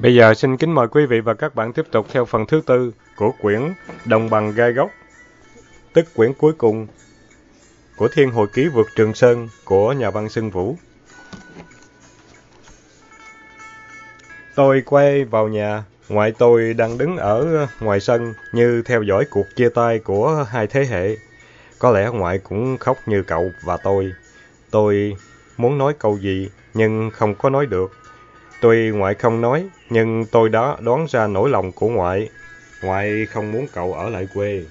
Bây giờ xin kính mời quý vị và các bạn tiếp tục theo phần thứ tư của quyển Đồng bằng gai góc, tức quyển cuối cùng của Thiên Hồi ký vượt Trường Sơn của nhà văn Xuân Vũ. Tôi quay vào nhà, ngoại tôi đang đứng ở ngoài sân như theo dõi cuộc chia tay của hai thế hệ. Có lẽ ngoại cũng khóc như cậu và tôi. Tôi muốn nói câu gì nhưng không có nói được. Tuy ngoại không nói, nhưng tôi đã đoán ra nỗi lòng của ngoại. Ngoại không muốn cậu ở lại quê.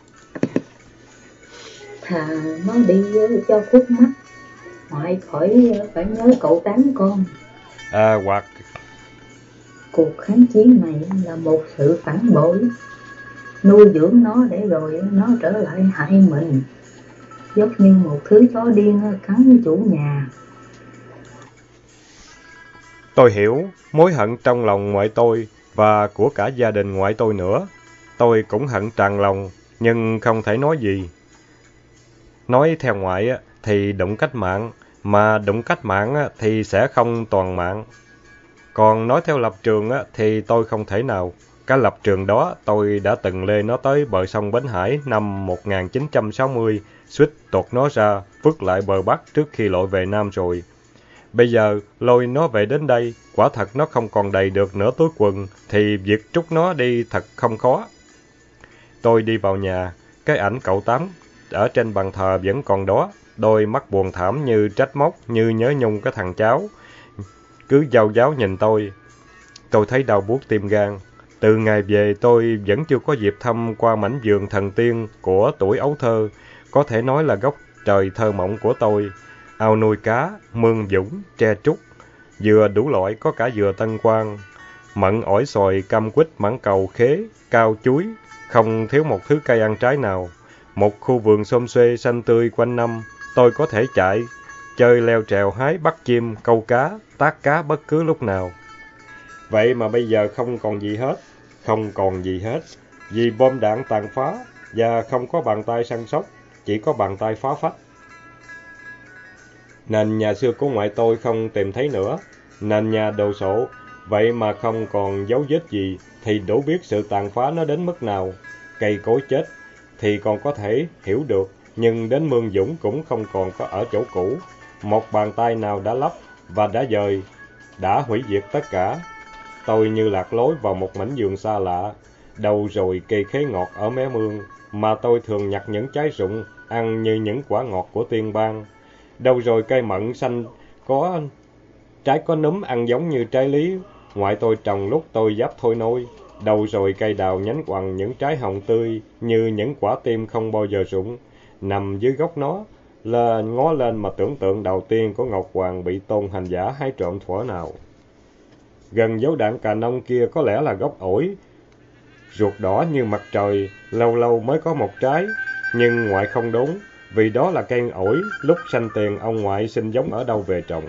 Thà nó đi cho khuất mắt, ngoại khỏi phải nhớ cậu Tám con. Hoặc cuộc kháng chiến này là một sự phản bội, nuôi dưỡng nó để rồi nó trở lại hại mình, giống như một thứ chó điên cắn chủ nhà. tôi hiểu mối hận trong lòng ngoại tôi và của cả gia đình ngoại tôi nữa. Tôi cũng hận tràn lòng, nhưng không thể nói gì. Nói theo ngoại thì đụng cách mạng, mà đụng cách mạng thì sẽ không toàn mạng. Còn nói theo lập trường thì tôi không thể nào. Cái lập trường đó tôi đã từng lê nó tới bờ sông Bến Hải năm 1960, suýt tuột nó ra, vứt lại bờ Bắc trước khi lội về Nam rồi. Bây giờ lôi nó về đến đây, quả thật nó không còn đầy được nửa túi quần, thì việc trút nó đi thật không khó. Tôi đi vào nhà, cái ảnh cậu Tám ở trên bàn thờ vẫn còn đó, đôi mắt buồn thảm như trách móc, như nhớ nhung cái thằng cháu. Cứ dao giáo nhìn tôi thấy đau buốt tim gan. Từ ngày về tôi vẫn chưa có dịp thăm qua mảnh vườn thần tiên của tuổi ấu thơ, có thể nói là góc trời thơ mộng của tôi. Ao nuôi cá, mương dũng, tre trúc, dừa đủ loại, có cả dừa Tân Quang, mận, ổi, xoài, cam quýt, mãng cầu, khế, cao, chuối, không thiếu một thứ cây ăn trái nào. Một khu vườn xum xuê xanh tươi quanh năm, tôi có thể chạy, chơi leo trèo, hái bắt chim, câu cá, tác cá bất cứ lúc nào. Vậy mà bây giờ không còn gì hết, không còn gì hết, vì bom đạn tàn phá và không có bàn tay săn sóc, chỉ có bàn tay phá phách. Nền nhà xưa của ngoại tôi không tìm thấy nữa, nền nhà đồ sộ, vậy mà không còn dấu vết gì, thì đủ biết sự tàn phá nó đến mức nào. Cây cối chết thì còn có thể hiểu được, nhưng đến mương dũng cũng không còn có ở chỗ cũ. Một bàn tay nào đã lấp và đã dời, đã hủy diệt tất cả. Tôi như lạc lối vào một mảnh vườn xa lạ. Đâu rồi cây khế ngọt ở mé mương, mà tôi thường nhặt những trái rụng, ăn như những quả ngọt của tiên bang. Đâu rồi cây mận xanh có trái có núm ăn giống như trái lý, ngoại tôi trồng lúc tôi giáp thôi nôi. Đâu rồi cây đào nhánh quằn những trái hồng tươi như những quả tim không bao giờ rụng. Nằm dưới gốc nó, ngó lên mà tưởng tượng đầu tiên của Ngọc Hoàng bị Tôn hành giả hái trộm thuở nào. Gần dấu đạn cà nông kia có lẽ là gốc ổi, ruột đỏ như mặt trời, lâu lâu mới có một trái, nhưng ngoại không đốn, vì đó là cây ổi lúc sanh tiền ông ngoại xin giống ở đâu về trồng.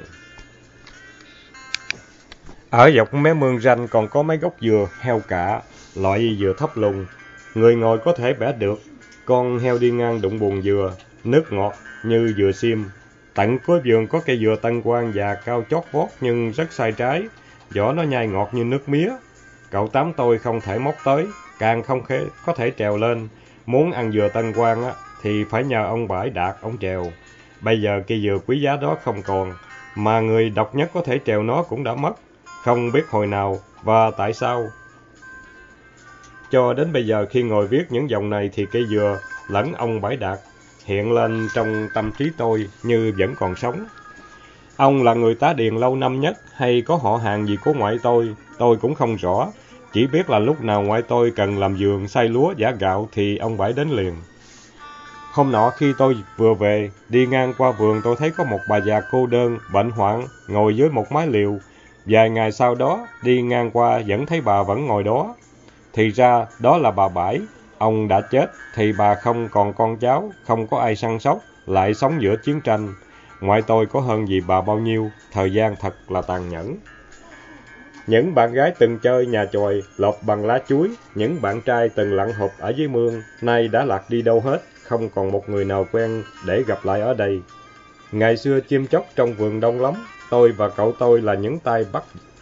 Ở dọc mé mương ranh còn có mấy gốc dừa, heo cạ, loại dừa thấp lùn, người ngồi có thể bẻ được. Con heo đi ngang đụng buồn dừa, nước ngọt như dừa xiêm. Tận cuối vườn có cây dừa Tân Quang già cao chót vót nhưng rất sai trái, vỏ nó nhai ngọt như nước mía. Cậu Tám tôi không thể móc tới, càng không có thể trèo lên. Muốn ăn dừa Tân Quang thì phải nhờ ông Bãi Đạt ông trèo. Bây giờ cây dừa quý giá đó không còn, mà người độc nhất có thể trèo nó cũng đã mất. Không biết hồi nào và tại sao. Cho đến bây giờ khi ngồi viết những dòng này thì cây dừa lẫn ông Bãi Đạt hiện lên trong tâm trí tôi như vẫn còn sống. Ông là người tá điền lâu năm nhất hay có họ hàng gì của ngoại tôi cũng không rõ. Chỉ biết là lúc nào ngoại tôi cần làm vườn, xay lúa, giã gạo thì ông Bãi đến liền. Hôm nọ khi tôi vừa về, đi ngang qua vườn tôi thấy có một bà già cô đơn, bệnh hoạn, ngồi dưới một mái liều. Vài ngày sau đó, đi ngang qua vẫn thấy bà vẫn ngồi đó. Thì ra, đó là bà Bãi. Ông đã chết, thì bà không còn con cháu, không có ai săn sóc, lại sống giữa chiến tranh. Ngoại tôi có hơn gì bà bao nhiêu, thời gian thật là tàn nhẫn. Những bạn gái từng chơi nhà chòi, lợp bằng lá chuối, những bạn trai từng lặn hụp ở dưới mương, nay đã lạc đi đâu hết, không còn một người nào quen để gặp lại ở đây. Ngày xưa chim chóc trong vườn đông lắm, tôi và cậu tôi là những tay bắt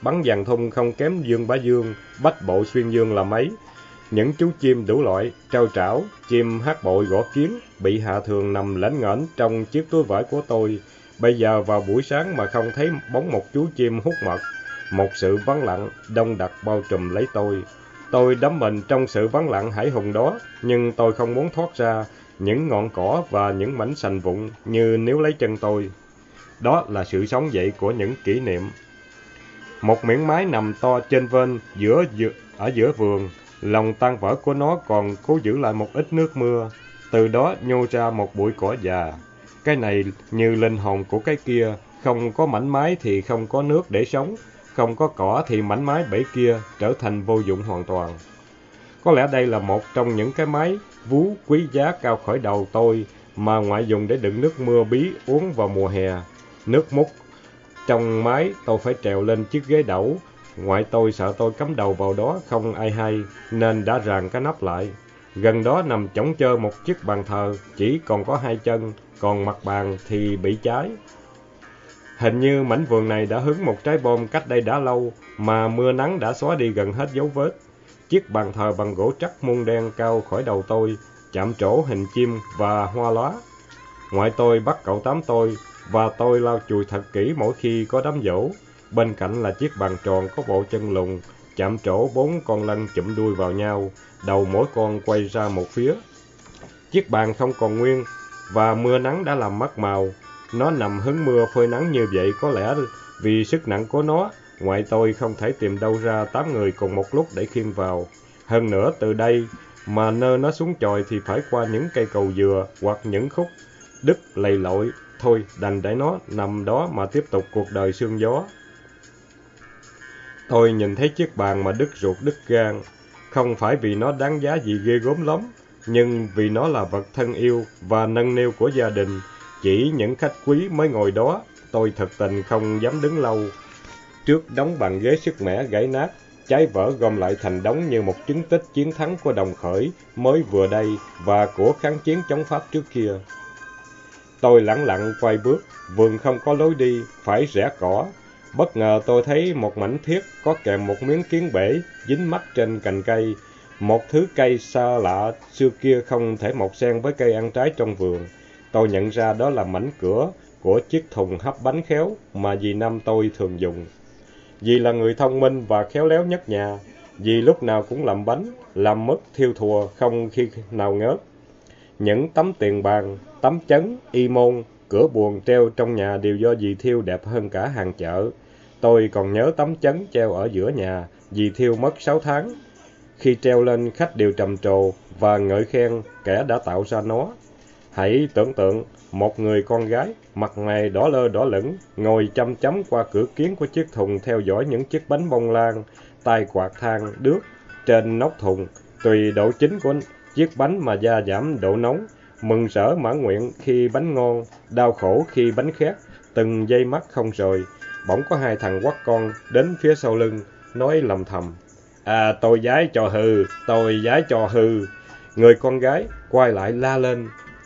bắn dàn thun không kém Dương Bá Dương, bách bộ xuyên dương là mấy. Những chú chim đủ loại, trao trảo, chim hát bội gõ kiến, bị hạ thường nằm lễnh nghễnh trong chiếc túi vải của tôi. Bây giờ vào buổi sáng mà không thấy bóng một chú chim hút mật. Một sự vắng lặng, đông đặc bao trùm lấy tôi. Tôi đắm mình trong sự vắng lặng hãi hùng đó, nhưng tôi không muốn thoát ra. Những ngọn cỏ và những mảnh sành vụn như níu lấy chân tôi. Đó là sự sống dậy của những kỷ niệm. Một miếng mái nằm to trên vên ở giữa vườn. Lòng tan vỡ của nó còn cố giữ lại một ít nước mưa. Từ đó nhô ra một bụi cỏ già. Cái này như linh hồn của cái kia. Không có mảnh mái thì không có nước để sống. Không có cỏ thì mảnh mái bể kia trở thành vô dụng hoàn toàn. Có lẽ đây là một trong những cái mái vú quý giá cao khỏi đầu tôi mà ngoại dùng để đựng nước mưa bí uống vào mùa hè. Nước múc trong mái tôi phải trèo lên chiếc ghế đẩu. Ngoại tôi sợ tôi cắm đầu vào đó không ai hay nên đã ràng cái nắp lại. Gần đó nằm chõng chơ một chiếc bàn thờ chỉ còn có 2 chân, còn mặt bàn thì bị cháy. Hình như mảnh vườn này đã hứng một trái bom cách đây đã lâu mà mưa nắng đã xóa đi gần hết dấu vết. Chiếc bàn thờ bằng gỗ trắc muôn đen cao khỏi đầu tôi, chạm trổ hình chim và hoa lá. Ngoại tôi bắt cậu Tám tôi và tôi lau chùi thật kỹ mỗi khi có đám giỗ. Bên cạnh là chiếc bàn tròn có bộ chân lùn, chạm trổ 4 con lân chụm đuôi vào nhau, đầu mỗi con quay ra một phía. Chiếc bàn không còn nguyên và mưa nắng đã làm mất màu. Nó nằm hứng mưa phơi nắng như vậy có lẽ vì sức nặng của nó, ngoại tôi không thể tìm đâu ra 8 người cùng một lúc để khiêng vào. Hơn nữa từ đây mà nơ nó xuống chòi thì phải qua những cây cầu dừa hoặc những khúc đứt lầy lội. Thôi đành để nó nằm đó mà tiếp tục cuộc đời sương gió. Tôi nhìn thấy chiếc bàn mà đứt ruột đứt gan, không phải vì nó đáng giá gì ghê gớm lắm, nhưng vì nó là vật thân yêu và nâng niu của gia đình. Chỉ những khách quý mới ngồi đó, tôi thật tình không dám đứng lâu. Trước đống bàn ghế sứt mẻ gãy nát, trái vỡ gom lại thành đống như một chứng tích chiến thắng của đồng khởi mới vừa đây và của kháng chiến chống Pháp trước kia. Tôi lẳng lặng quay bước, vườn không có lối đi, phải rẽ cỏ. Bất ngờ tôi thấy một mảnh thiết có kèm một miếng kiến bể dính mắc trên cành cây. Một thứ cây xa lạ xưa kia không thể mọc xen với cây ăn trái trong vườn. Tôi nhận ra đó là mảnh cửa của chiếc thùng hấp bánh khéo mà dì Năm tôi thường dùng. Dì là người thông minh và khéo léo nhất nhà. Dì lúc nào cũng làm bánh, làm mứt thiêu thùa không khi nào ngớt. Những tấm tiền bàn, tấm chấn, y môn, cửa buồng treo trong nhà đều do dì thiêu đẹp hơn cả hàng chợ. Tôi còn nhớ tấm chấn treo ở giữa nhà, dì thiêu mất 6 tháng. Khi treo lên khách đều trầm trồ và ngợi khen kẻ đã tạo ra nó. Hãy tưởng tượng một người con gái, mặt mày đỏ lơ đỏ lửng, ngồi chăm chăm qua cửa kiến của chiếc thùng theo dõi những chiếc bánh bông lan, tay quạt than đướt trên nóc thùng, tùy độ chín của chiếc bánh mà gia giảm độ nóng, mừng rỡ mãn nguyện khi bánh ngon, đau khổ khi bánh khét, từng giây mắt không rời. Bỗng có 2 thằng quắt con đến phía sau lưng, nói lầm thầm: "À, tôi giái cho hư, tôi giái cho hư." Người con gái quay lại la lên: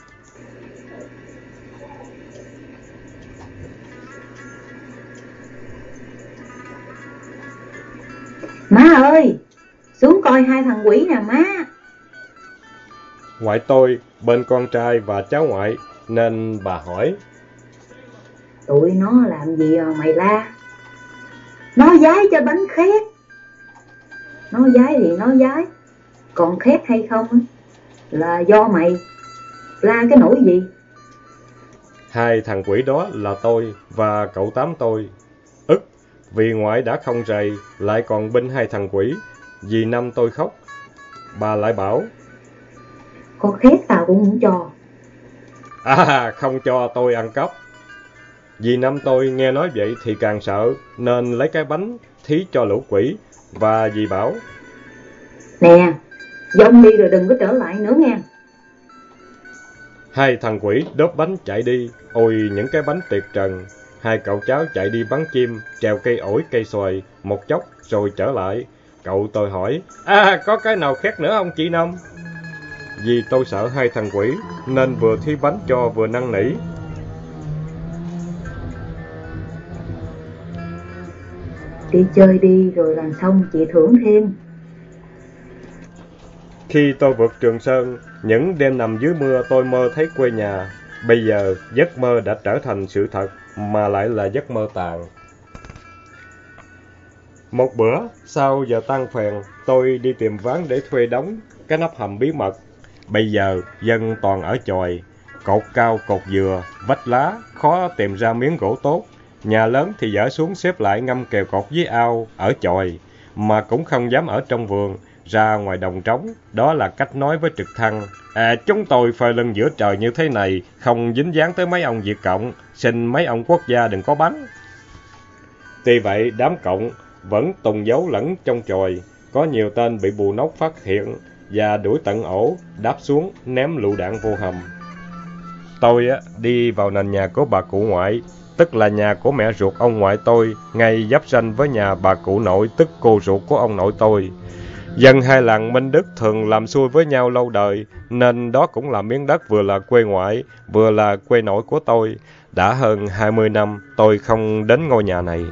"Má ơi, xuống coi 2 thằng quỷ nè má." Ngoại tôi bên con trai và cháu ngoại nên bà hỏi: "Tụi nó làm gì mà mày la?" "Nó giái cho bánh khét." "Nó giái thì nó giái, còn khét hay không là do mày, la cái nỗi gì?" 2 thằng quỷ đó là tôi và cậu Tám tôi. Ức, vì ngoại đã không rầy, lại còn binh 2 thằng quỷ. Dì Năm tôi khóc. Bà lại bảo: "Có khét tao cũng không cho." "À, không cho tôi ăn cắp." Dì Năm tôi nghe nói vậy thì càng sợ, nên lấy cái bánh thí cho lũ quỷ, và dì bảo: "Nè, dông đi rồi đừng có trở lại nữa nghe." 2 thằng quỷ đốt bánh chạy đi. Ôi, những cái bánh tuyệt trần. 2 cậu cháu chạy đi bắn chim, trèo cây ổi cây xoài, một chốc rồi trở lại. Cậu tôi hỏi: "À, có cái nào khác nữa không chị Năm?" Vì tôi sợ 2 thằng quỷ, nên vừa thí bánh cho vừa năn nỉ: Đi chơi đi, rồi làm xong chị thưởng thêm. Khi tôi vượt Trường Sơn, những đêm nằm dưới mưa tôi mơ thấy quê nhà. Bây giờ giấc mơ đã trở thành sự thật, mà lại là giấc mơ tàn. Một bữa, sau giờ tan phèn, tôi đi tìm ván để thuê đóng cái nắp hầm bí mật. Bây giờ dân toàn ở chòi, cột cao cột dừa, vách lá, khó tìm ra miếng gỗ tốt. Nhà lớn thì dỡ xuống xếp lại ngâm kèo cột dưới ao, ở chòi, mà cũng không dám ở trong vườn, ra ngoài đồng trống. Đó là cách nói với trực thăng. Chúng tôi phơi lưng giữa trời như thế này, không dính dáng tới mấy ông Việt Cộng, xin mấy ông quốc gia đừng có bắn. Tuy vậy, đám Cộng vẫn tùng giấu lẫn trong chòi, có nhiều tên bị bù nóc phát hiện và đuổi tận ổ, đáp xuống ném lựu đạn vô hầm. Tôi đi vào nền nhà của bà cụ ngoại, tức là nhà của mẹ ruột ông ngoại tôi, ngay giáp ranh với nhà bà cụ nội, tức cô ruột của ông nội tôi. Dân hai làng Minh Đức thường làm xuôi với nhau lâu đời, nên đó cũng là miếng đất vừa là quê ngoại, vừa là quê nội của tôi. Đã hơn 20 năm tôi không đến ngôi nhà này.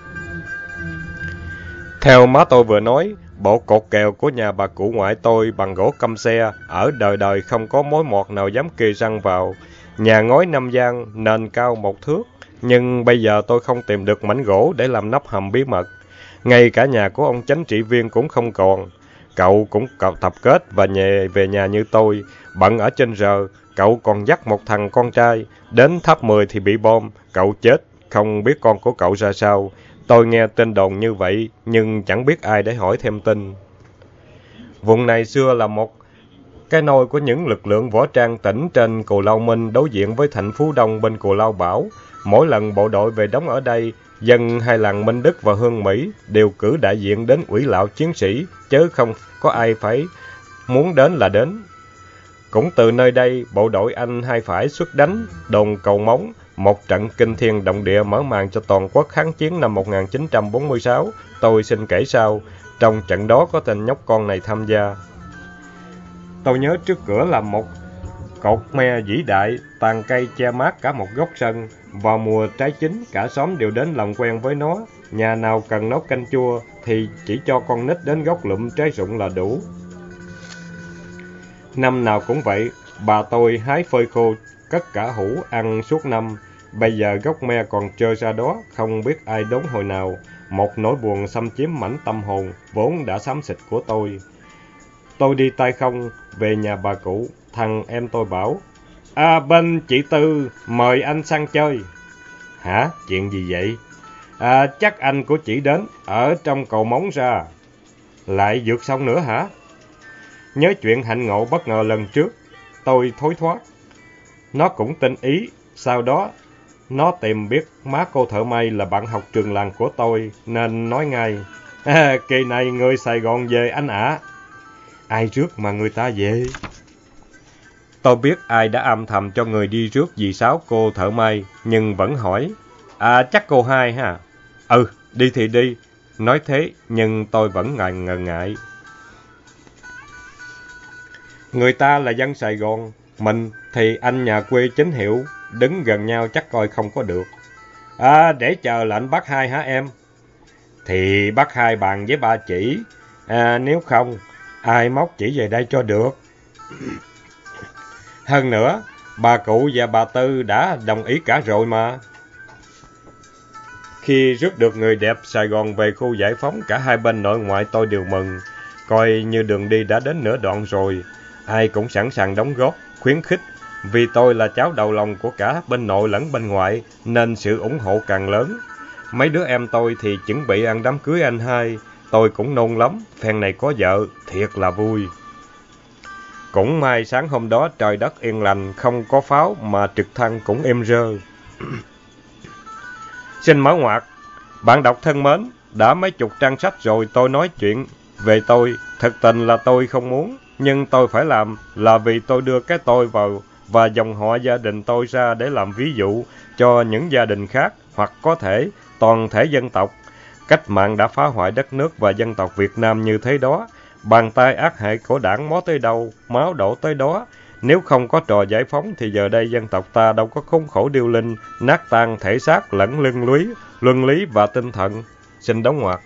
Theo má tôi vừa nói, bộ cột kèo của nhà bà cụ ngoại tôi bằng gỗ căm xe, ở đời đời không có mối mọt nào dám kê răng vào. Nhà ngói 5 gian, nền cao 1 thước, nhưng bây giờ tôi không tìm được mảnh gỗ để làm nắp hầm bí mật. Ngay cả nhà của ông chánh trị viên cũng không còn. Cậu cũng tập kết và về nhà như tôi, bận ở trên rờ. Cậu còn dắt một thằng con trai, đến tháp 10 thì bị bom, cậu chết, không biết con của cậu ra sao. Tôi nghe tin đồn như vậy, nhưng chẳng biết ai để hỏi thêm tin. Vùng này xưa là một cái nôi của những lực lượng võ trang tỉnh trên Cù Lao Minh đối diện với thành Phú Đông bên Cù Lao Bảo. Mỗi lần bộ đội về đóng ở đây, dân hai làng Minh Đức và Hương Mỹ đều cử đại diện đến ủy lạo chiến sĩ, chứ không có ai phải muốn đến là đến. Cũng từ nơi đây, bộ đội Anh hai phải xuất đánh đồn Cầu Móng, một trận kinh thiên động địa mở màn cho toàn quốc kháng chiến năm 1946. Tôi xin kể sau, trong trận đó có tên nhóc con này tham gia. Tôi nhớ trước cửa là một cột me vĩ đại, tàn cây che mát cả một góc sân. Vào mùa trái chín, cả xóm đều đến làm quen với nó. Nhà nào cần nấu canh chua thì chỉ cho con nít đến gốc lụm trái rụng là đủ. Năm nào cũng vậy, bà tôi hái phơi khô, cất cả hũ ăn suốt năm. Bây giờ gốc me còn trơ ra đó, không biết ai đốn hồi nào. Một nỗi buồn xâm chiếm mảnh tâm hồn, vốn đã xám xịt của tôi. Tôi đi tay không, về nhà bà cụ, thằng em tôi bảo, bên chị Tư, mời anh sang chơi. Hả? Chuyện gì vậy? Chắc anh của chị đến, ở trong Cầu Móng ra. Lại vượt sông nữa hả? Nhớ chuyện hạnh ngộ bất ngờ lần trước, tôi thối thoát. Nó cũng tinh ý, sau đó nó tìm biết má cô thợ may là bạn học trường làng của tôi, nên nói ngay, kỳ này người Sài Gòn về anh ạ. Ai rước mà người ta về? Tôi biết ai đã âm thầm cho người đi rước dì Sáu cô thợ may, nhưng vẫn hỏi, chắc cô hai ha? Đi thì đi. Nói thế, nhưng tôi vẫn ngần ngại. Người ta là dân Sài Gòn, mình thì anh nhà quê chính hiệu, đứng gần nhau chắc coi không có được. Để chờ lệnh bác hai hả em? Thì bác hai bàn với ba chỉ, nếu không, ai móc chỉ về đây cho được. Hơn nữa, bà cụ và bà Tư đã đồng ý cả rồi mà. Khi rước được người đẹp Sài Gòn về khu giải phóng, cả hai bên nội ngoại tôi đều mừng, coi như đường đi đã đến nửa đoạn rồi. Ai cũng sẵn sàng đóng góp, khuyến khích. Vì tôi là cháu đầu lòng của cả bên nội lẫn bên ngoại, nên sự ủng hộ càng lớn. Mấy đứa em tôi thì chuẩn bị ăn đám cưới anh hai. Tôi cũng nôn lắm, phen này có vợ, thiệt là vui. Cũng may sáng hôm đó trời đất yên lành, không có pháo mà trực thăng cũng êm rơ. Xin mở ngoặc, bạn đọc thân mến, đã mấy chục trang sách rồi tôi nói chuyện về tôi. Thực tình là tôi không muốn, nhưng tôi phải làm, là vì tôi đưa cái tôi vào và dòng họ gia đình tôi ra để làm ví dụ cho những gia đình khác, hoặc có thể toàn thể dân tộc. Cách mạng đã phá hoại đất nước và dân tộc Việt Nam như thế đó. Bàn tay ác hại của đảng mó tới đâu, máu đổ tới đó. Nếu không có trò giải phóng thì giờ đây dân tộc ta đâu có khốn khổ điêu linh, nát tan thể xác lẫn luân lý và tinh thần. xin đóng ngoặc.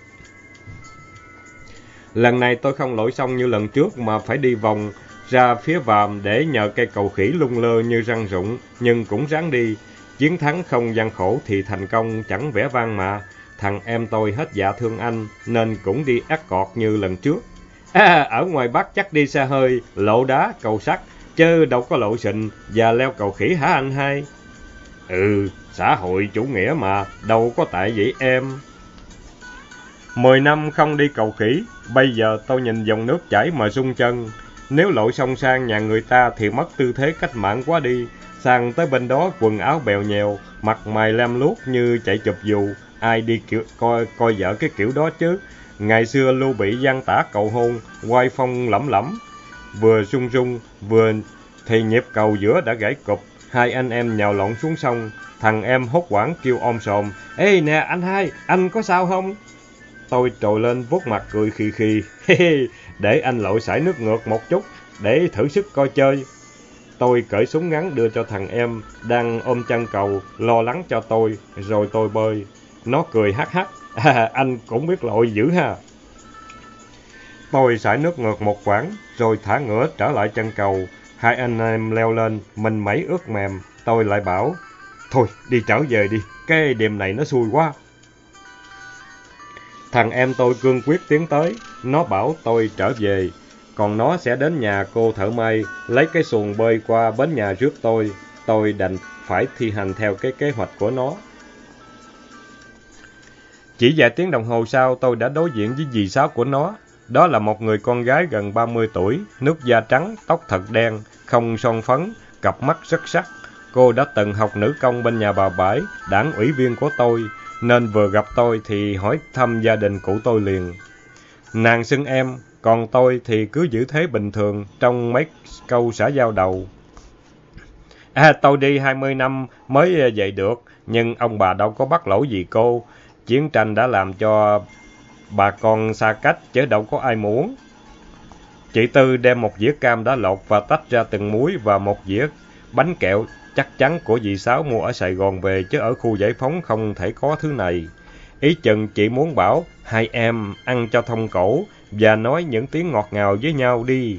Lần này tôi không lội sông như lần trước mà phải đi vòng ra phía Vàm để nhờ cây cầu khỉ lung lơ như răng rụng, nhưng cũng ráng đi. Chiến thắng không gian khổ thì thành công chẳng vẻ vang mà. Thằng em tôi hết dạ thương anh nên cũng đi ắt cọt như lần trước. Ở ngoài Bắc chắc đi xe hơi, lộ đá, cầu sắt, chứ đâu có lộ xịn và leo cầu khỉ hả anh hai? Ừ, xã hội chủ nghĩa mà, đâu có tại vậy em. 10 năm không đi cầu khỉ, bây giờ tôi nhìn dòng nước chảy mà rung chân. Nếu lội sông sang nhà người ta thì mất tư thế cách mạng quá đi. Sang tới bên đó quần áo bèo nhèo, mặt mày lem luốc như chạy chụp dù. Ai đi coi vợ cái kiểu đó chứ. Ngày xưa Lưu Bị giăng tả cầu hôn, oai phong lẫm lẫm. Vừa rung rung, vừa thì nhịp cầu giữa đã gãy cụp. Hai anh em nhào lộn xuống sông. Thằng em hốt hoảng kêu om sòm. Ê nè anh hai, anh có sao không? Tôi trồi lên vuốt mặt cười khì khì. Để anh lội sải nước ngược một chút, để thử sức coi chơi. Tôi cởi súng ngắn đưa cho thằng em, đang ôm chân cầu, lo lắng cho tôi, rồi tôi bơi. Nó cười hắc hắc. Anh cũng biết lội dữ ha. Tôi sải nước ngược một quãng, rồi thả ngửa trở lại chân cầu. Hai anh em leo lên, mình mẩy ướt mềm. Tôi lại bảo, thôi đi trở về đi, cái đêm này nó xui quá. Thằng em tôi cương quyết tiến tới, nó bảo tôi trở về, còn nó sẽ đến nhà cô thợ may, lấy cái xuồng bơi qua bến nhà rước tôi. Tôi đành phải thi hành theo cái kế hoạch của nó. Chỉ vài tiếng đồng hồ sau, tôi đã đối diện với dì Sáu của nó. Đó là một người con gái gần 30 tuổi, nước da trắng, tóc thật đen, không son phấn, cặp mắt rất sắc. Cô đã từng học nữ công bên nhà bà Bãi, đảng ủy viên của tôi, nên vừa gặp tôi thì hỏi thăm gia đình cụ tôi liền. Nàng xưng em, còn tôi thì cứ giữ thế bình thường trong mấy câu xã giao đầu. Tôi đi 20 năm mới về được, nhưng ông bà đâu có bắt lỗi gì cô. Chiến tranh đã làm cho bà con xa cách, chứ đâu có ai muốn. Chị Tư đem một dĩa cam đã lột và tách ra từng múi và một dĩa bánh kẹo chắc chắn của dì Sáu mua ở Sài Gòn về, chứ ở khu Giải Phóng không thể có thứ này. Ý chừng chị muốn bảo hai em ăn cho thông cổ và nói những tiếng ngọt ngào với nhau đi.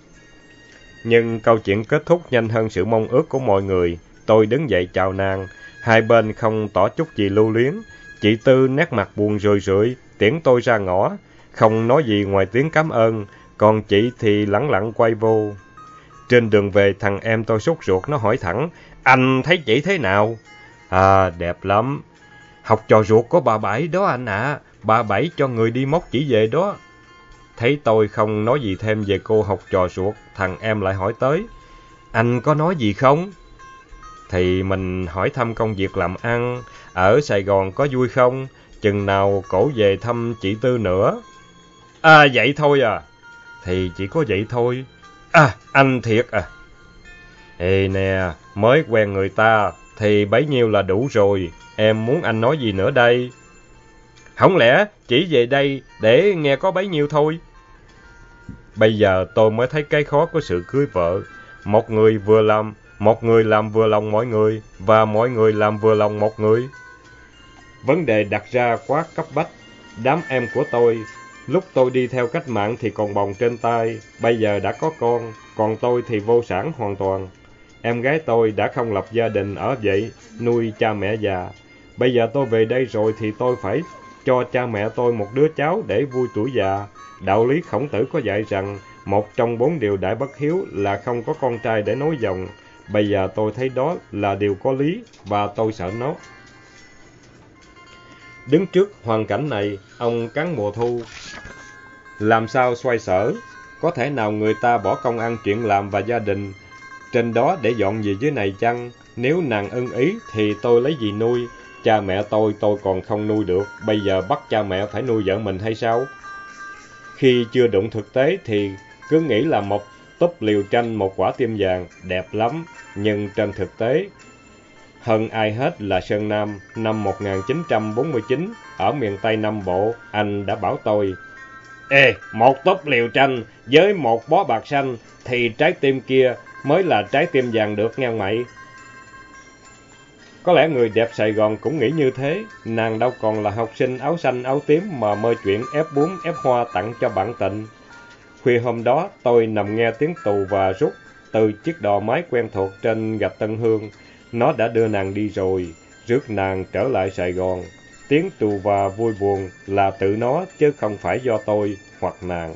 Nhưng câu chuyện kết thúc nhanh hơn sự mong ước của mọi người. Tôi đứng dậy chào nàng. Hai bên không tỏ chút gì lưu luyến. Chị Tư nét mặt buồn rười rượi, tiễn tôi ra ngõ. Không nói gì ngoài tiếng cảm ơn. Còn chị thì lẳng lặng quay vô. Trên đường về, thằng em tôi sốt ruột, nó hỏi thẳng. Anh thấy chị thế nào? Đẹp lắm. Học trò ruột của bà Bảy đó anh ạ. Bà Bảy cho người đi móc chỉ về đó. Thấy tôi không nói gì thêm về cô học trò ruột, thằng em lại hỏi tới. Anh có nói gì không? Thì mình hỏi thăm công việc làm ăn. Ở Sài Gòn có vui không? Chừng nào cổ về thăm chị Tư nữa? Vậy thôi à? Thì chỉ có vậy thôi. Anh thiệt à? Ê nè, mới quen người ta thì bấy nhiêu là đủ rồi. Em muốn anh nói gì nữa đây? Không lẽ chỉ về đây để nghe có bấy nhiêu thôi? Bây giờ tôi mới thấy cái khó của sự cưới vợ. Một người làm vừa lòng mọi người, và mọi người làm vừa lòng một người. Vấn đề đặt ra quá cấp bách. Đám em của tôi, lúc tôi đi theo cách mạng thì còn bồng trên tay, bây giờ đã có con, còn tôi thì vô sản hoàn toàn. Em gái tôi đã không lập gia đình ở vậy, nuôi cha mẹ già. Bây giờ tôi về đây rồi thì tôi phải cho cha mẹ tôi một đứa cháu để vui tuổi già. Đạo lý Khổng Tử có dạy rằng, một trong 4 điều đại bất hiếu là không có con trai để nối dòng. Bây giờ tôi thấy đó là điều có lý, và tôi sợ nó. Đứng trước hoàn cảnh này, ông cán mùa thu làm sao xoay sở? Có thể nào người ta bỏ công ăn chuyện làm và gia đình trên đó để dọn về dưới này chăng? Nếu nàng ưng ý thì tôi lấy gì nuôi? Cha mẹ tôi còn không nuôi được, bây giờ bắt cha mẹ phải nuôi vợ mình hay sao? Khi chưa đụng thực tế thì cứ nghĩ là một túp liều tranh, một quả tim vàng, đẹp lắm. Nhưng trên thực tế, hơn ai hết là Sơn Nam, năm 1949, ở miền Tây Nam Bộ, anh đã bảo tôi. Một túp liều tranh với một bó bạc xanh thì trái tim kia mới là trái tim vàng được nghe mày. Có lẽ người đẹp Sài Gòn cũng nghĩ như thế, nàng đâu còn là học sinh áo xanh áo tím mà mơ chuyện ép bún ép hoa tặng cho bạn tình. Khuya hôm đó, tôi nằm nghe tiếng tù và rút từ chiếc đò máy quen thuộc trên gạch Tân Hương. Nó đã đưa nàng đi rồi, rước nàng trở lại Sài Gòn. Tiếng tù và vui buồn là tự nó chứ không phải do tôi hoặc nàng.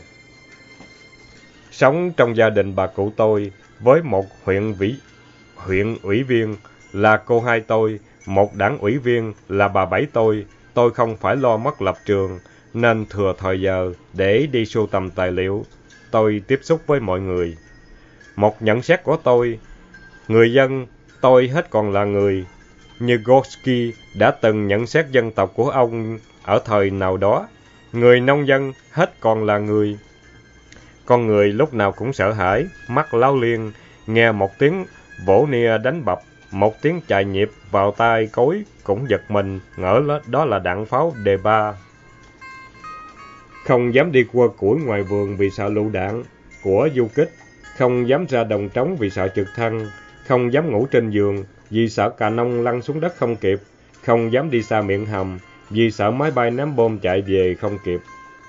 Sống trong gia đình bà cụ tôi, với một huyện ủy viên là cô hai tôi, một đảng ủy viên là bà bảy tôi không phải lo mất lập trường, nên thừa thời giờ để đi sưu tầm tài liệu. Tôi tiếp xúc với mọi người. Một nhận xét của tôi, người dân, tôi hết còn là người, như Gorky đã từng nhận xét dân tộc của ông ở thời nào đó. Người nông dân hết còn là người. Con người lúc nào cũng sợ hãi, mắt láo liên, nghe một tiếng vỗ nia đánh bập, một tiếng chài nhịp vào tai cối cũng giật mình, ngỡ đó là đạn pháo đề ba. Không dám đi qua củi ngoài vườn vì sợ lựu đạn của du kích, không dám ra đồng trống vì sợ trực thăng, không dám ngủ trên giường vì sợ cà nông lăn xuống đất không kịp, không dám đi xa miệng hầm vì sợ máy bay ném bom chạy về không kịp.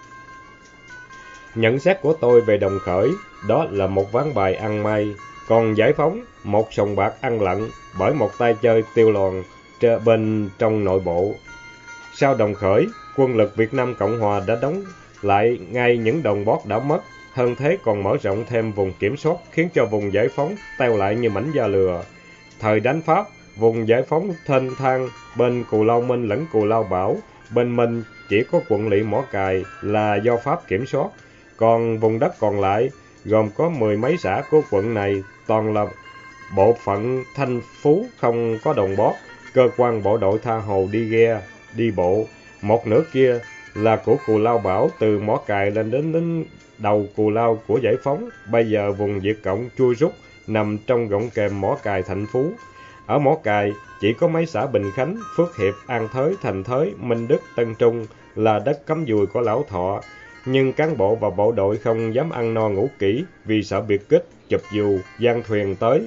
Nhận xét của tôi về Đồng Khởi, đó là một ván bài ăn may, còn Giải Phóng, một sòng bạc ăn lận bởi một tay chơi tiêu lòn bên trong nội bộ. Sau Đồng Khởi, quân lực Việt Nam Cộng Hòa đã đóng lại ngay những đồn bót đã mất, hơn thế còn mở rộng thêm vùng kiểm soát khiến cho vùng Giải Phóng teo lại như mảnh da lừa. Thời đánh Pháp, vùng Giải Phóng thênh thang, bên Cù Lao Minh lẫn Cù Lao Bảo, bên Minh chỉ có quận lỵ Mỏ Cày là do Pháp kiểm soát. Còn vùng đất còn lại, gồm có 10 mấy xã của quận này, toàn là bộ phận Thanh Phú không có đồng bót, cơ quan bộ đội tha hồ đi ghe, đi bộ. Một nửa kia là của Cù Lao Bảo từ Mỏ Cày lên đến đầu Cù Lao của Giải Phóng. Bây giờ vùng Việt Cộng chui rút nằm trong gọng kềm Mỏ Cày Thạnh Phú. Ở Mỏ Cày chỉ có mấy xã Bình Khánh, Phước Hiệp, An Thới, Thành Thới, Minh Đức, Tân Trung là đất cắm dùi của Lão Thọ. Nhưng cán bộ và bộ đội không dám ăn no ngủ kỹ vì sợ biệt kích, chụp dù, giăng thuyền tới.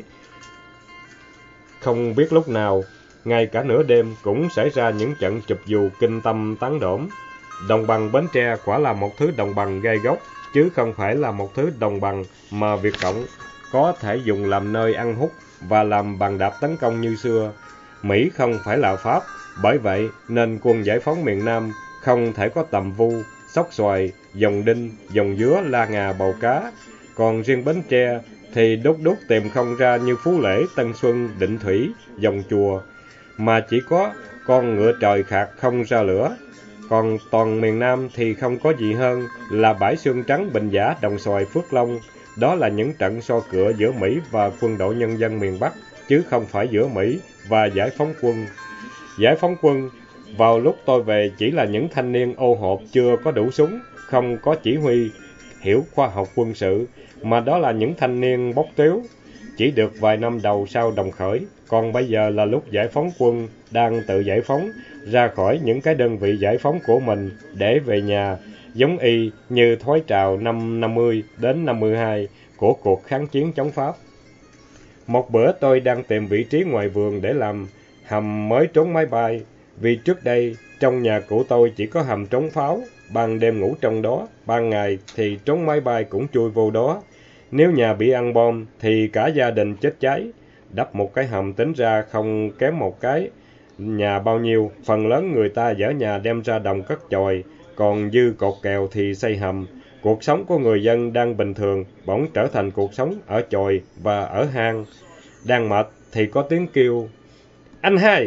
Không biết lúc nào, ngay cả nửa đêm cũng xảy ra những trận chụp dù kinh tâm tán đổm. Đồng bằng Bến Tre quả là một thứ đồng bằng gai góc, chứ không phải là một thứ đồng bằng mà Việt Cộng có thể dùng làm nơi ăn hút và làm bàn đạp tấn công như xưa. Mỹ không phải là Pháp, bởi vậy nên quân giải phóng miền Nam không thể có tầm vu, xóc xoài, dòng đinh, dòng dứa, la ngà, bầu cá. Còn riêng Bến Tre thì đốt tìm không ra như Phú Lễ, Tân Xuân, Định Thủy, dòng chùa, mà chỉ có con ngựa trời khạc không ra lửa. Còn toàn miền Nam thì không có gì hơn là bãi xương trắng, Bình Giả, Đồng Xoài, Phước Long. Đó là những trận so cựa giữa Mỹ và quân đội nhân dân miền Bắc, chứ không phải giữa Mỹ và giải phóng quân. Giải phóng quân vào lúc tôi về chỉ là những thanh niên ô hộp chưa có đủ súng, không có chỉ huy, hiểu khoa học quân sự, mà đó là những thanh niên bốc tiếu, chỉ được vài năm đầu sau Đồng Khởi. Còn bây giờ là lúc giải phóng quân đang tự giải phóng ra khỏi những cái đơn vị giải phóng của mình để về nhà, giống y như thoái trào năm 50 đến 52 của cuộc kháng chiến chống Pháp. Một bữa tôi đang tìm vị trí ngoài vườn để làm hầm mới trốn máy bay, vì trước đây trong nhà của tôi chỉ có hầm trốn pháo, ban đêm ngủ trong đó, ban ngày thì trốn máy bay cũng chui vô đó. Nếu nhà bị ăn bom thì cả gia đình chết cháy. Đắp một cái hầm tính ra không kém một cái nhà bao nhiêu, phần lớn người ta dỡ nhà đem ra đồng cất chòi, còn dư cột kèo thì xây hầm. Cuộc sống của người dân đang bình thường bỗng trở thành cuộc sống ở chòi và ở hang. Đang mệt thì có tiếng kêu, anh hai!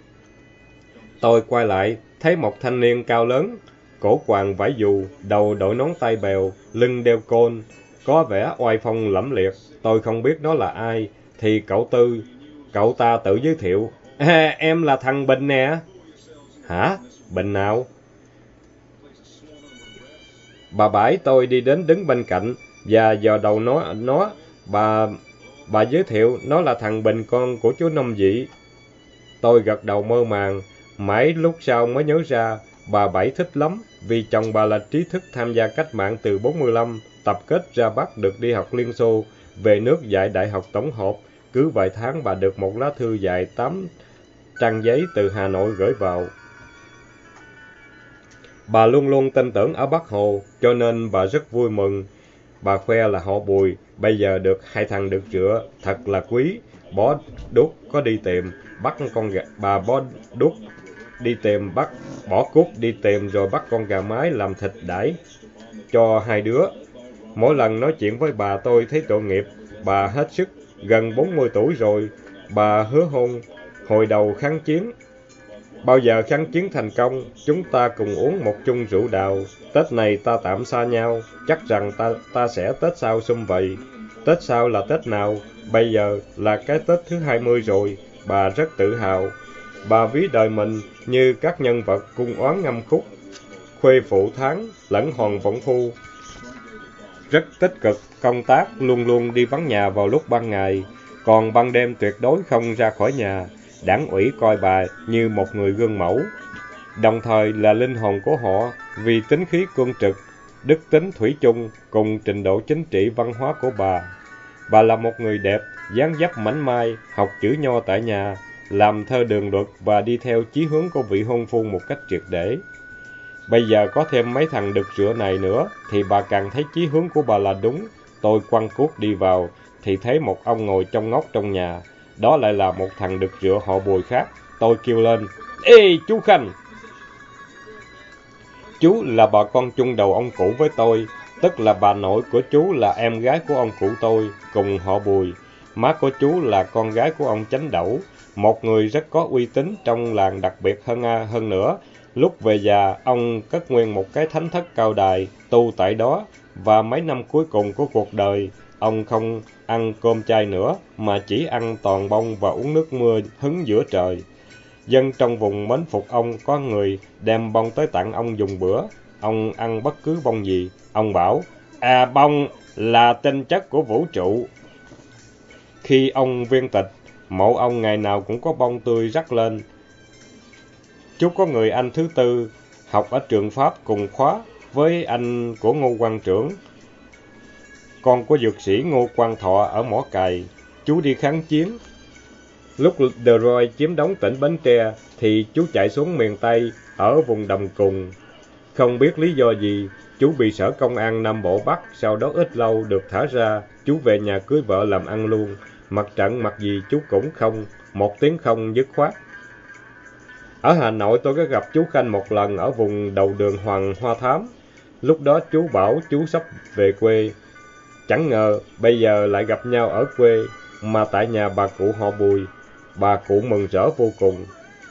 Tôi quay lại, thấy một thanh niên cao lớn, cổ quàng vải dù, đầu đội nón tai bèo, lưng đeo côn, có vẻ oai phong lẫm liệt. Tôi không biết đó là ai, thì cậu ta tự giới thiệu, em là thằng Bình nè. Hả? Bình nào? Bà Bãi tôi đi đến đứng bên cạnh và dò đầu nó. Bà giới thiệu nó là thằng Bình, con của chú Nông Dị. Tôi gật đầu mơ màng, mãi lúc sau mới nhớ ra bà Bảy thích lắm, vì chồng bà là trí thức tham gia cách mạng từ 45, tập kết ra Bắc được đi học Liên Xô, về nước dạy đại học tổng hợp. Cứ vài tháng bà được một lá thư dài trang giấy từ Hà Nội gửi vào. Bà luôn luôn tin tưởng ở Bác Hồ, cho nên bà rất vui mừng. Bà khoe là họ Bùi bây giờ được 2 thằng được chữa, thật là quý. Bó đuốc có đi tìm, bắt con gà, bà bó đuốc đi tìm bắt, bỏ cuốc đi tìm rồi bắt con gà mái làm thịt đãi cho 2 đứa. Mỗi lần nói chuyện với bà tôi thấy tội nghiệp, bà hết sức, gần 40 tuổi rồi, bà hứa hôn hồi đầu kháng chiến. Bao giờ kháng chiến thành công, chúng ta cùng uống một chung rượu đào. Tết này ta tạm xa nhau, chắc rằng ta sẽ Tết sau sum vầy. Tết sau là Tết nào? Bây giờ là cái Tết thứ 20 rồi, bà rất tự hào. Bà ví đời mình như các nhân vật cung oán ngâm khúc, Khuê Phụ Tháng lẫn Hoàng Võng Phu. Rất tích cực công tác, luôn luôn đi vắng nhà vào lúc ban ngày, còn ban đêm tuyệt đối không ra khỏi nhà. Đảng ủy coi bà như một người gương mẫu, đồng thời là linh hồn của họ vì tính khí cương trực, đức tính thủy chung cùng trình độ chính trị văn hóa của bà. Bà là một người đẹp, dáng dấp mảnh mai, học chữ nho tại nhà, làm thơ đường luật và đi theo chí hướng của vị hôn phu một cách triệt để. Bây giờ có thêm mấy thằng đực rửa này nữa thì bà càng thấy chí hướng của bà là đúng. Tôi quăng cuốc đi vào thì thấy một ông ngồi trong ngóc trong nhà. Đó lại là một thằng đực rửa họ Bùi khác. Tôi kêu lên: "Ê chú Khanh!" Chú là bà con chung đầu ông cụ với tôi, tức là bà nội của chú là em gái của ông cụ tôi, cùng họ Bùi. Má của chú là con gái của ông Chánh Đẩu, một người rất có uy tín trong làng, đặc biệt hơn nữa. Lúc về già, ông cất nguyên một cái thánh thất cao đài, tu tại đó, và mấy năm cuối cùng của cuộc đời, ông không ăn cơm chay nữa, mà chỉ ăn toàn bông và uống nước mưa hứng giữa trời. Dân trong vùng mến phục ông, có người đem bông tới tặng ông dùng bữa. Ông ăn bất cứ bông gì, ông bảo: bông là tinh chất của vũ trụ. Khi ông viên tịch, mộ ông ngày nào cũng có bông tươi rắc lên. Chú có người anh thứ tư, học ở trường Pháp cùng khóa với anh của Ngô Quang Trưởng, con của dược sĩ Ngô Quang Thọ ở Mỏ Cày. Chú đi kháng chiến. Lúc De Roi chiếm đóng tỉnh Bến Tre thì chú chạy xuống miền Tây ở vùng Đầm Cùng. Không biết lý do gì, chú bị Sở Công an Nam Bộ bắt, sau đó ít lâu được thả ra, chú về nhà cưới vợ làm ăn luôn. Mặt trận mặt gì chú cũng không, một tiếng không dứt khoát. Ở Hà Nội tôi có gặp chú Khanh một lần ở vùng đầu đường Hoàng Hoa Thám. Lúc đó chú bảo chú sắp về quê. Chẳng ngờ bây giờ lại gặp nhau ở quê, mà tại nhà bà cụ họ Bùi. Bà cụ mừng rỡ vô cùng.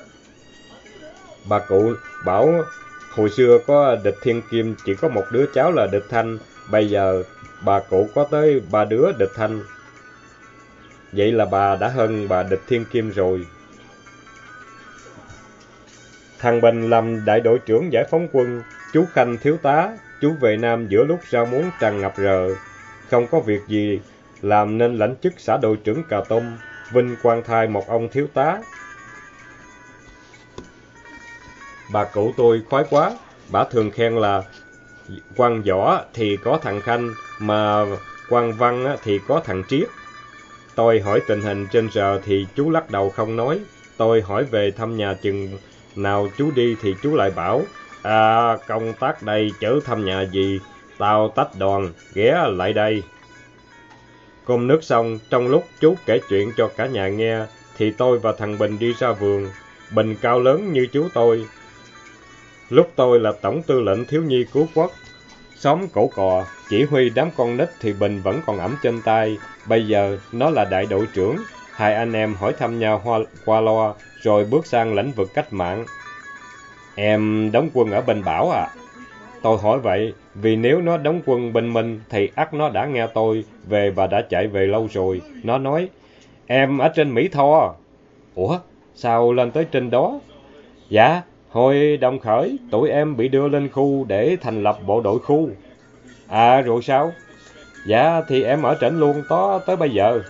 Bà cụ bảo hồi xưa có địch Thiên Kim chỉ có một đứa cháu là địch Thanh, bây giờ bà cụ có tới 3 đứa địch Thanh. Vậy là bà đã hơn bà địch Thiên Kim rồi. Thằng Bình làm đại đội trưởng giải phóng quân, chú Khanh thiếu tá, chú về Nam giữa lúc rau muống tràn ngập rờ. Không có việc gì làm nên lãnh chức xã đội trưởng Cà Tôm, vinh quang thai một ông thiếu tá. Bà cụ tôi khoái quá, bà thường khen là quan võ thì có thằng Khanh, mà quan văn thì có thằng Triết. Tôi hỏi tình hình trên giờ thì chú lắc đầu không nói. Tôi hỏi về thăm nhà chừng nào chú đi thì chú lại bảo: công tác đây chớ thăm nhà gì, tao tách đoàn, ghé lại đây. Cơm nước xong, trong lúc chú kể chuyện cho cả nhà nghe, thì tôi và thằng Bình đi ra vườn. Bình cao lớn như chú tôi. Lúc tôi là tổng tư lệnh thiếu nhi cứu quốc, xóm Cổ Cò, chỉ huy đám con nít thì Bình vẫn còn ẵm trên tay. Bây giờ nó là đại đội trưởng. Hai anh em hỏi thăm nhau qua loa, rồi bước sang lĩnh vực cách mạng. Em đóng quân ở bên Bảo à? Tôi hỏi vậy, vì nếu nó đóng quân bên Minh thì ắt nó đã nghe tôi về và đã chạy về lâu rồi. Nó nói: em ở trên Mỹ Tho. Ủa, sao lên tới trên đó? Dạ, hồi đồng khởi, tụi em bị đưa lên khu để thành lập bộ đội khu. À, rồi sao? Dạ, thì em ở trển luôn tới bây giờ.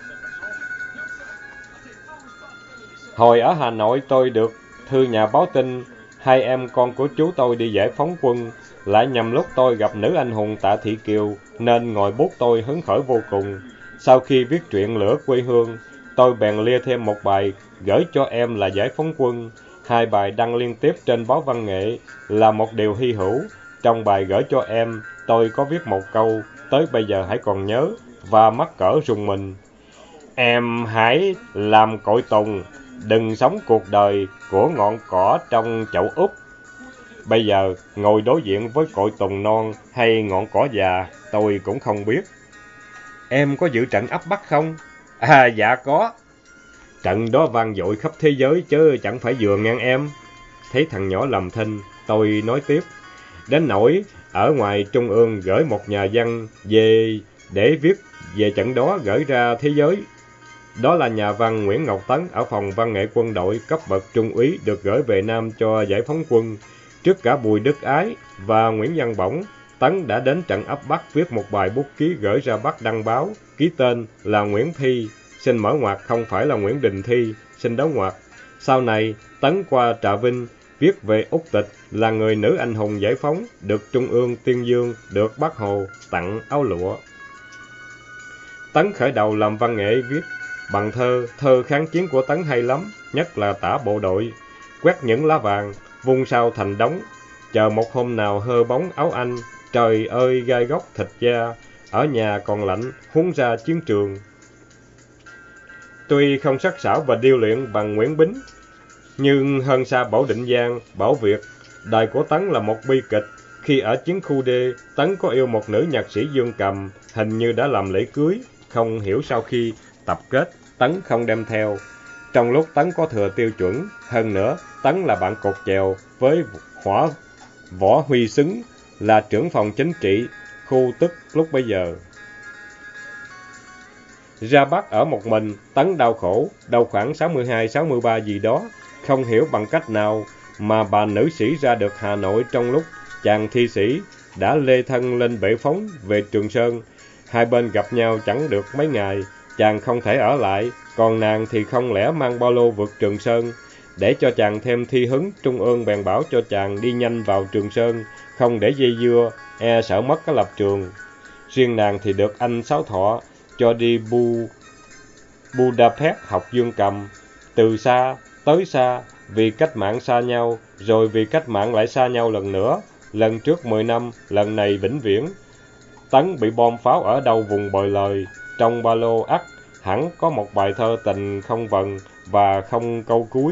Hồi ở Hà Nội tôi được thư nhà báo tin, hai em con của chú tôi đi giải phóng quân, lại nhằm lúc tôi gặp nữ anh hùng Tạ Thị Kiều, nên ngòi bút tôi hứng khởi vô cùng. Sau khi viết truyện Lửa Quê Hương, Tôi bèn lia thêm một bài gửi cho em là Giải Phóng Quân. 2 bài đăng liên tiếp trên báo văn nghệ là một điều hy hữu. Trong bài gửi cho em, tôi có viết một câu tới bây giờ hãy còn nhớ và mắc cỡ rùng mình. Em hãy làm cội tùng, đừng sống cuộc đời của ngọn cỏ trong chậu úp. Bây giờ, ngồi đối diện với cội tùng non hay ngọn cỏ già, tôi cũng không biết. Em có dự trận áp Bắc không? À, dạ có. Trận đó vang dội khắp thế giới chứ chẳng phải vừa ngang em. Thấy thằng nhỏ làm thinh, tôi nói tiếp. Đến nỗi ở ngoài Trung ương gửi một nhà văn về để viết về trận đó gửi ra thế giới. Đó là nhà văn Nguyễn Ngọc Tấn ở phòng văn nghệ quân đội cấp bậc trung úy được gửi về Nam cho Giải Phóng Quân. Trước cả Bùi Đức Ái và Nguyễn Văn Bổng, Tấn đã đến trận ấp Bắc viết một bài bút ký gửi ra Bắc đăng báo, ký tên là Nguyễn Thi, xin mở ngoặc không phải là Nguyễn Đình Thi, xin đóng ngoặc. Sau này, Tấn qua Trà Vinh, viết về Úc Tịch là người nữ anh hùng giải phóng, được Trung ương tuyên dương, được Bác Hồ tặng áo lụa. Tấn khởi đầu làm văn nghệ viết bằng thơ, thơ kháng chiến của Tấn hay lắm, nhất là tả bộ đội, quét những lá vàng, vung sao thành đống, chờ một hôm nào hơ bóng áo anh, trời ơi gai góc thịt da, ở nhà còn lạnh, huống ra chiến trường. Tuy không sắc sảo và điêu luyện bằng Nguyễn Bính, nhưng hơn xa Bảo Định Giang, Bảo Việt, đời của Tấn là một bi kịch. Khi ở chiến khu D, Tấn có yêu một nữ nhạc sĩ Dương Cầm, hình như đã làm lễ cưới, không hiểu sau khi tập kết, Tấn không đem theo. Trong lúc Tấn có thừa tiêu chuẩn, hơn nữa, Tấn là bạn cột chèo với Võ Huy Xứng, là trưởng phòng chính trị, khu tức lúc bấy giờ. Ra Bắc ở một mình, Tấn đau khổ, đâu khoảng 62-63 gì đó, không hiểu bằng cách nào mà bà nữ sĩ ra được Hà Nội trong lúc chàng thi sĩ đã lê thân lên bệ phóng về Trường Sơn. Hai bên gặp nhau chẳng được mấy ngày, chàng không thể ở lại, còn nàng thì không lẽ mang ba lô vượt Trường Sơn. Để cho chàng thêm thi hứng, Trung ương bèn bảo cho chàng đi nhanh vào Trường Sơn, không để dây dưa, e sợ mất cái lập trường. Riêng nàng thì được anh Sáu Thọ cho đi Budapest học dương cầm. Từ xa tới xa, vì cách mạng xa nhau, rồi vì cách mạng lại xa nhau lần nữa. Lần trước 10 năm, lần này vĩnh viễn. Tấn bị bom pháo ở đâu vùng bời lời. Trong ba lô ắt hẳn có một bài thơ tình không vần và không câu cuối.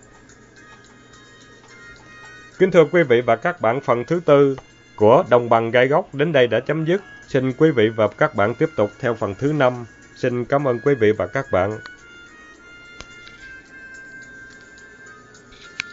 Kính thưa quý vị và các bạn, phần thứ tư của Đồng bằng gai góc đến đây đã chấm dứt. Xin quý vị và các bạn tiếp tục theo phần thứ 5. Xin cảm ơn quý vị và các bạn.